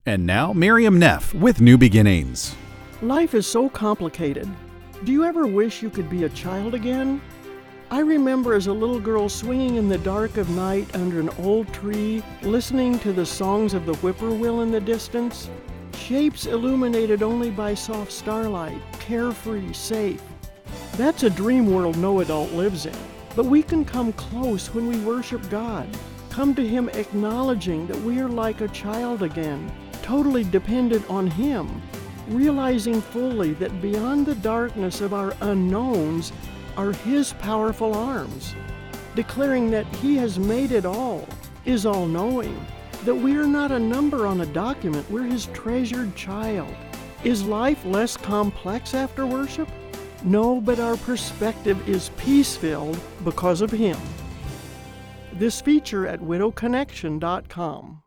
And now, Miriam Neff with New Beginnings. Life is so complicated. Do you ever wish you could be a child again? I remember as a little girl swinging in the dark of night under an old tree, listening to the songs of the whippoorwill in the distance. Shapes illuminated only by soft starlight, carefree, safe. That's a dream world no adult lives in. But we can come close when we worship God. Come to Him acknowledging that we are like a child again, totally dependent on Him, realizing fully that beyond the darkness of our unknowns are His powerful arms, declaring that He has made it all, is all-knowing, that we are not a number on a document, we're His treasured child. Is life less complex after worship? No, but our perspective is peace-filled because of Him. This feature at widowconnection.com.